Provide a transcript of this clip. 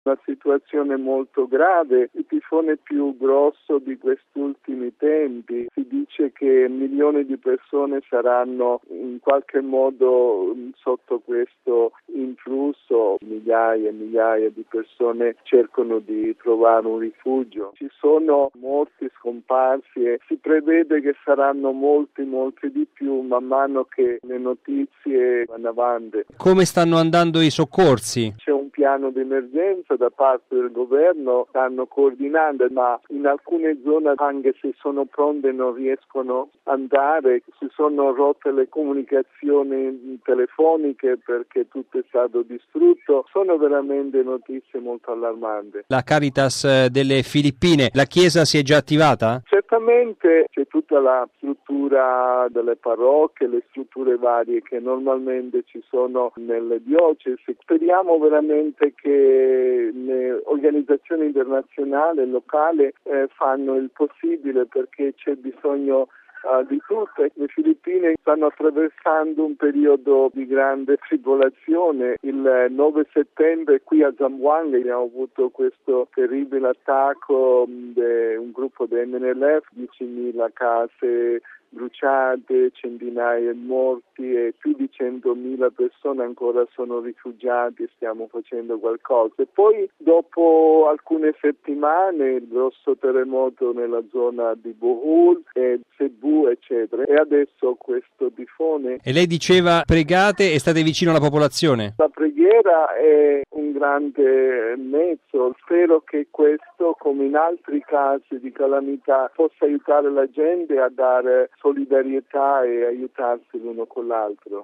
Una situazione molto grave, il tifone più grosso di questi ultimi tempi. Si dice che milioni di persone saranno in qualche modo sotto questo influsso, migliaia e migliaia di persone cercano di trovare un rifugio. Ci sono morti scomparsi e si prevede che saranno molti di più man mano che le notizie vanno avanti. Come stanno andando i soccorsi? C'è un piano di emergenza da parte del governo, stanno coordinando, ma in alcune zone, anche se sono pronte, non riescono ad andare. Si sono rotte le comunicazioni telefoniche perché tutto è stato distrutto. Sono veramente notizie molto allarmanti. La Caritas delle Filippine, la Chiesa si è già attivata? Certamente c'è tutta la struttura delle parrocchie, le strutture varie che normalmente ci sono nelle diocesi. Speriamo veramente che le organizzazioni internazionali e locali fanno il possibile, perché c'è bisogno di tutto. Le Filippine stanno attraversando un periodo di grande tribolazione. Il 9 settembre qui a Zamboanga abbiamo avuto questo terribile attacco di un gruppo di MNLF, 10.000 case bruciate, centinaia di morti e più di 100.000 persone ancora sono rifugiati. Stiamo facendo qualcosa. E poi dopo alcune settimane il grosso terremoto nella zona di Bohol e Cebu eccetera, e adesso questo tifone. E lei diceva pregate e state vicino alla popolazione? La preghiera è un grande mezzo. Spero che questo, come in altri casi di calamità, possa aiutare la gente a dare solidarietà e aiutarsi l'uno con l'altro.